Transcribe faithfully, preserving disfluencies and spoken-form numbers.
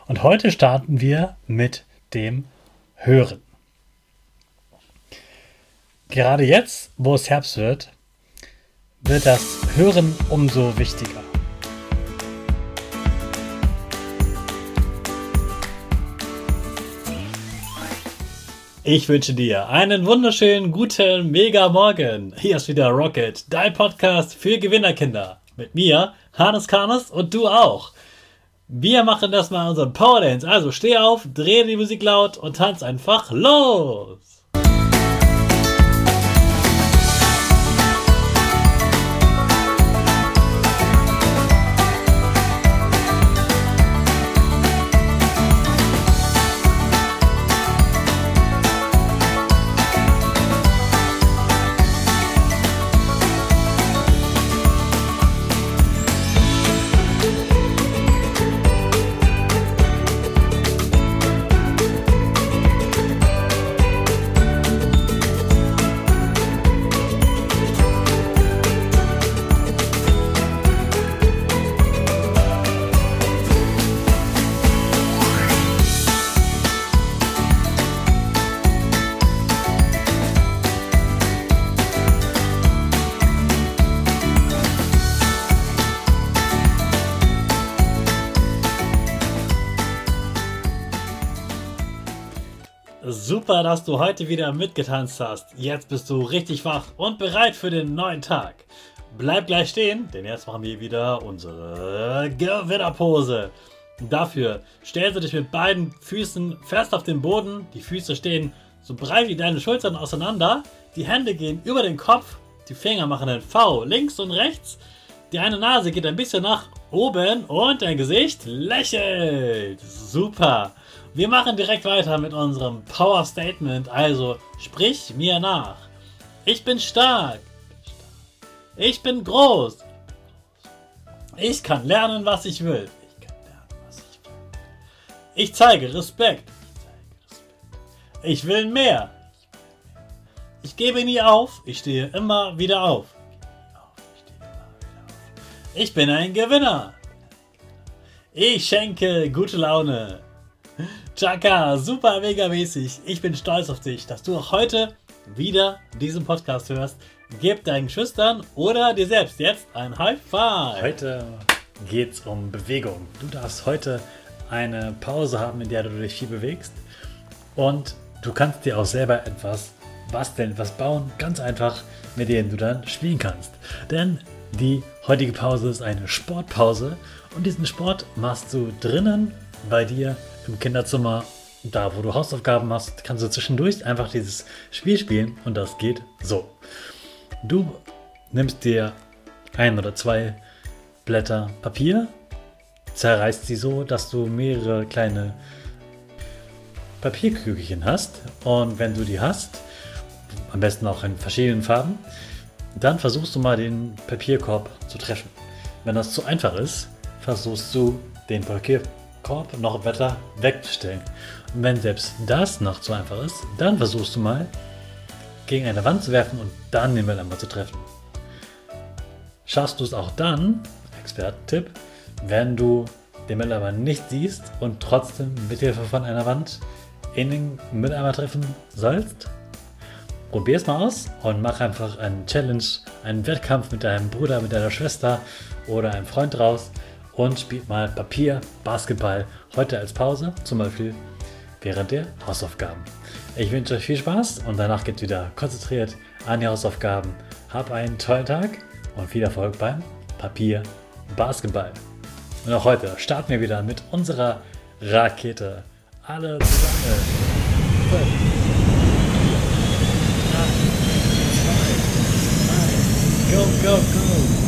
Und heute starten wir mit dem Hören. Gerade jetzt, wo es Herbst wird, wird das Hören umso wichtiger. Ich wünsche dir einen wunderschönen, guten, mega Morgen. Hier ist wieder Rocket, dein Podcast für Gewinnerkinder. Mit mir, Hannes Karnes und du auch. Wir machen das mal unseren Power Dance. Also steh auf, dreh die Musik laut und tanz einfach los. Super, dass du heute wieder mitgetanzt hast. Jetzt bist du richtig wach und bereit für den neuen Tag. Bleib gleich stehen, denn jetzt machen wir wieder unsere Gewinnerpose. Dafür stellst du dich mit beiden Füßen fest auf den Boden. Die Füße stehen so breit wie deine Schultern auseinander. Die Hände gehen über den Kopf. Die Finger machen ein V links und rechts. Die eine Nase geht ein bisschen nach oben und dein Gesicht lächelt. Super. Wir machen direkt weiter mit unserem Power Statement, also sprich mir nach. Ich bin stark. Ich bin groß. Ich kann lernen, was ich will. Ich kann lernen, was ich will. Ich zeige Respekt. Ich will mehr. Ich gebe nie auf. Ich stehe immer wieder auf. Ich bin ein Gewinner. Ich schenke gute Laune. Chaka, super mega mäßig. Ich bin stolz auf dich, dass du auch heute wieder diesen Podcast hörst. Gib deinen Geschwistern oder dir selbst jetzt ein High Five. Heute geht es um Bewegung. Du darfst heute eine Pause haben, in der du dich viel bewegst. Und du kannst dir auch selber etwas basteln, etwas bauen, ganz einfach, mit dem du dann spielen kannst. Denn die heutige Pause ist eine Sportpause. Und diesen Sport machst du drinnen bei dir im Kinderzimmer, da wo du Hausaufgaben machst, kannst du zwischendurch einfach dieses Spiel spielen und das geht so. Du nimmst dir ein oder zwei Blätter Papier, zerreißt sie so, dass du mehrere kleine Papierkügelchen hast und wenn du die hast, am besten auch in verschiedenen Farben, dann versuchst du mal den Papierkorb zu treffen. Wenn das zu einfach ist, versuchst du den Papierkorb noch weiter wegzustellen. Und wenn selbst das noch zu einfach ist, dann versuchst du mal gegen eine Wand zu werfen und dann den Ball einmal zu treffen. Schaffst du es auch dann, Expertentipp, wenn du den Mülleimer nicht siehst und trotzdem mit Hilfe von einer Wand in den Mülleimer treffen sollst? Probier es mal aus und mach einfach einen Challenge, einen Wettkampf mit deinem Bruder, mit deiner Schwester oder einem Freund raus und spielt mal Papier, Basketball heute als Pause, zum Beispiel während der Hausaufgaben. Ich wünsche euch viel Spaß und danach geht wieder konzentriert an die Hausaufgaben. Hab einen tollen Tag und viel Erfolg beim Papier, Basketball. Und auch heute starten wir wieder mit unserer Rakete. Alle zusammen. fünf, drei, zwei, eins, go, go, go.